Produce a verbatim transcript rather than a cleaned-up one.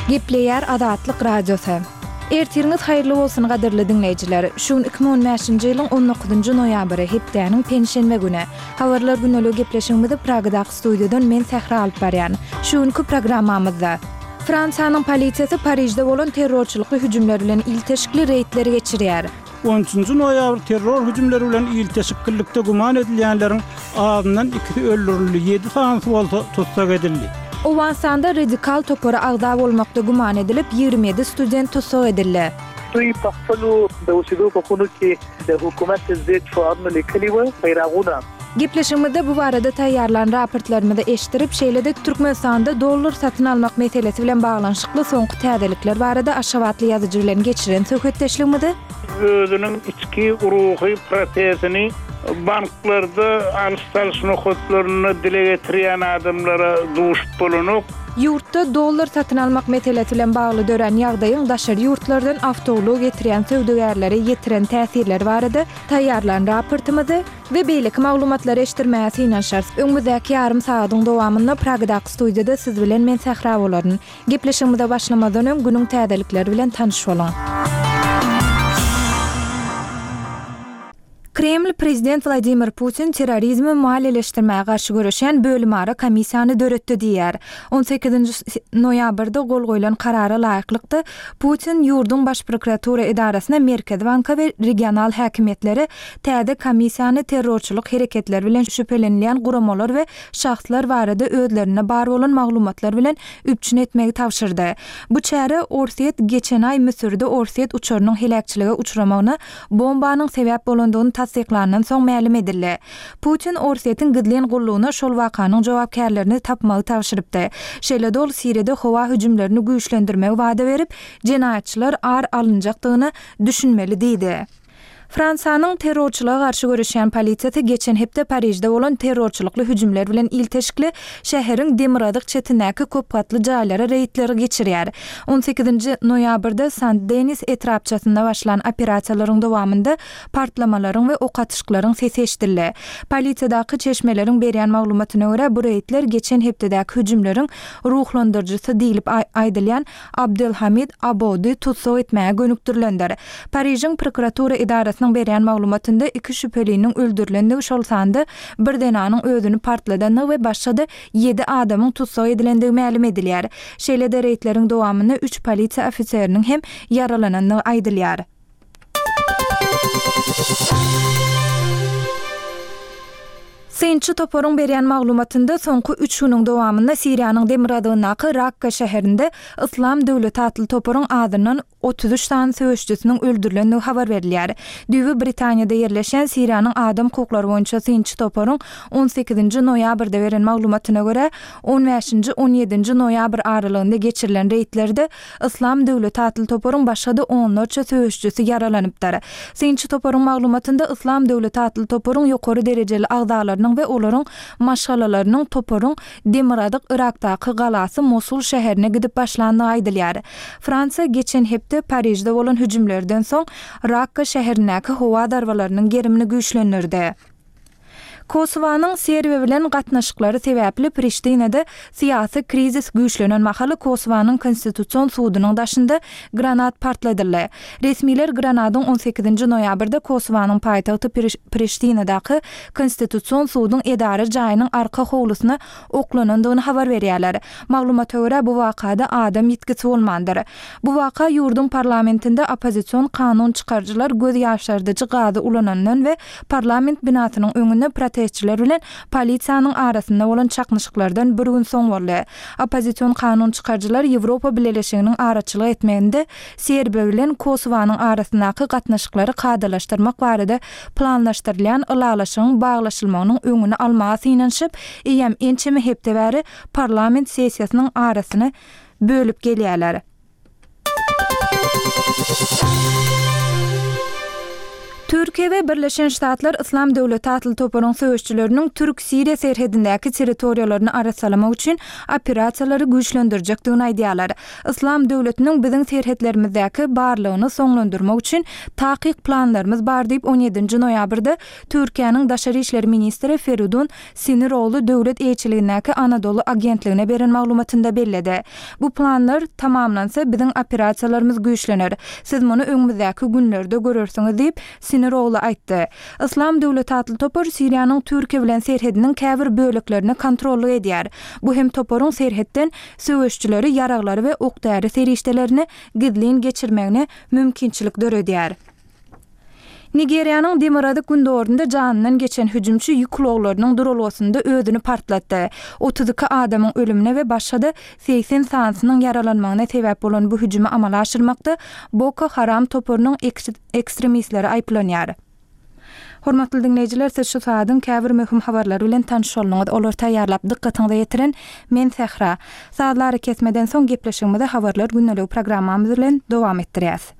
Gepleyer Adatlyk radiosu. Ertiriniz hayırlı bolsun gaderli dinleyijiler. Şuň iki bin on beşinji ýylyň on dokuzunjy noýabry hepdäniň penşenme güni. Habarlar günlük gepleşigimizde Pragadaky studiýadan men Sähra alyp barýan. Şuňky programmamyzda Fransiýanyň polisiýasy Parijde bolan terrorçylykly hüjümler bilen ilteşikli reýdleri geçirýär. on üçünjü noýabr terror hüjümleri bilen ilteşiklikde guman edilýänleriň ağzyndan iki öldürildi, ýedi sanaty bolsa tutsak edildi. Owansanda radikal topora agda bolmakda guman edilip ýygrimi ýedi student tutsak edildi. يحصلوا بوسيدوك وكونوا كي حكومات الزيت فأرنا لكلمة فيراغونا. Gepleşigimizde bu barada taýýarlanan raportlarymyzda eşdirip şeýlede Türkmenistanda dollar satyn almak meselesi bilen baglanşykly soňky täzelikler barada aşgabatly ýazyjy bilen geçiren söhbetdeşligimizde özünün içki ruhy prosesini banklarda alış-salyş nokatlaryny dile getirýän adamlara duşup bolunup Yurtda dollar satyn almak meselesi bilen bagly dören ýagdaýyň daşary ýurtlardan awtolog getirýän söwdegärlere ýetiren täsirleri barada taýýarlanan raportymyzy we beýleki maglumatlary eşdirmäsi ýa-da şart öňümüzdäki ýarym saatyň dowamynda Pragadaky studiýada siz bilen men Sähra bolaryn. Gepleşigimize başlamadan öň günüň täzelikleri bilen tanyş bolan. Kreml prezident Vladimir Putin terrorizmi muhaleleşdirmäge garşy görüşen bölümara komissiýany döretdi diýär. on sekizinji noýabrda gol goýulan karara laýyklykda Putin ýurdun baş prokuratura idarasyna Merkez Banka we regional häkimetleri täze komissiýany terrorçylyk hereketleri bilen şüphelenilýän guramalar we şahslar barada özlerine bar bolan maglumatlar bilen üpçün etmegi tawşyrdy. Bu çäre Orsiýet geçen ay Misirde Orsiýet uçurunyň helakçylyga uçuramagyna bombanyň sebäp bolandygyny tasdiklanan soň ma'lum edildi. Putin Orsiýetiň gidlen gullugyna şol wakanyň jogapkärlerini tapmagy tawşyrypdy. Şeýle ol Siriýede howa hüjümlerini güýçlendirmegi wada berip, jenaýatçylar ar alınjakdygyny düşünmeli diýdi. Fransiýanyň terrorçylyga garşy görüşen polisiýasy geçen hepde Parijde bolan terrorçylykly hüjümler bilen ilteşikli şäheriň Demiradyk çetinäki köp gatly jaýlara reýdleri geçirýär. on sekizinji noýabrda Saint-Denis etrapçasynda başlanan operasiýalaryň dowamynda partlamalaryň we ok atyşklaryň sesi eşdildi. Polisiýadaky çeşmeleriň berýän maglumatyna görä bu reýdler geçen hepdäki hüjümleriň ruhlandyrjysy diýilip aýdylýan Abdelhamid Abodi tutsak etmäge gönükdirilendir. Parijiň prokuratura idarasy berýän maglumatynda iki şüpheliniň öldürilendigi şol sanda bir denanyň özüni partladanyny we başga da ýedi adamyň tutsak edilendigi ma'lum edilýär. Şeýle-de reýdleriň dowamynda üç polisiýa ofiseriniň hem yaralananyny aýdylýar. Synçy toporuň berýän maglumatynda soňky üç güniň dowamynda Siriýanyň Demiradygynaky Rakka şäherinde Islam döwleti atly toporuň adynyň otuz üç tane söwüşçüsiniň öldürilendigi habar berilýär. Düýbi Britaniýada ýerleşen Siriýanyň adam hukuklary boýunça synçy toporuň on sekizinji noýabrda beren maglumatyna görä on beşinji on ýedinji noýabr aralygynda geçirilen reýdlerde Islam döwleti atly toporuň başga da onlarça söwüşçüsi yaralanypdyr. Synçy toporuň maglumatynda Islam döwleti atly toporuň ýokary derejeli agdalarynyň we olaryň maşgalalarynyň toporuň Demiradyk Irakdaky galasy Mosul şäherine gidip başlandygy aýdylýar. Fransiýa geçen hepde Parijde bolan hüjümlerden soň Rakka şäherindäki howa darwalarynyň gerimini güýçlendirdi. Kosowanyň Serbiýa bilen gatnaşyklary sebäpli Priştinede syýasy krizis güýçlenen mahaly Kosowanyň konstitusiýon sudynyň daşynda granat partladylar. Resmiler granatyň on sekizinji noýabrda Kosowanyň paýtagty Priştinedaky konstitusiýon sudynyň edara jaýynyň arka howlusyna oklanandygyny habar berýärler. Maglumata görä bu wakada adam ýetkisi bolmandyr. Bu waka ýurdun parlamentinde opozisiýon kanun çykarjylar göz ýaşardyjy gady ulanandan we parlament binasynyň öňünde protestçiler bilen polisiýanyň arasynda bolan çaknyşyklardan bir gün soň boldy. Opozisiýon kanun çykarjylar Ýewropa Birleşiginiň araçylyk etmeginde Serbiýa bilen Kosowanyň arasyndaky gatnaşyklary kadalaşdyrmak barada planlaşdyrylýan ılalaşygyň baglaşylmagynyň öňüni almagy ýynanşyp, eýem ençemi hepde bäri parlament sessiýasynyň arasyny bölüp gelýärler. Türkiye we Birleşen Ştatlar Islam Döwleti atly toparyň söwüşçüleriniň Türk-Siriýa serhedindäki territoriýalaryny aratsalamak üçin operasiýalary güýçlendirjekdigini aýdýarlar. Islam Döwletiniň biziň serhedlerimizdäki barlygyny soňlandyrmak üçin takyk planlarymyz bar diýip on ýedinji noýabrda Türkiýanyň Daşary işleri ministri Feridun Siniroğlu döwlet elçiligindäki Anadolu agentligine beren maglumatynda belledi. Bu planlar tamamlansa biziň operasiýalarymyz güýçlener. Siz muny öňümüzdäki günlerde görersiňiz diýip Siniroğlu aýtdy. Islam Döwleti atly topar Siriýanyň Türkiýe bilen serhediniň käbir böleklerini kontrolly edýär. Bu hem toparyň serhetden söwüşçüleri, yaraglary we okdary serişdelerini gizlin geçirmegine mümkinçilik döredýär. Nigeriýanyň Demirada gündorunda janynyň geçen hüjümçi ýükloglarynyň durulgasynda özüni partlatdy. otuz iki adamyň ölümine we başga seksen sansynyň yaralanmagyna sebäp bolan bu hüjümi amala aşyrmakda Boko Haram toparynyň ekstremistleri aýplanýar. Hormatly dinleýijiler, siz şu saatyň käbir möhüm habarlary bilen tanış bolmaňyz. Olar taýýarlap dikkatiňize ýetiren men Sehra. Saatlary kesmeden soň gepleşigimizde habarlar günnelik programmamyz bilen dowam etdirýäs.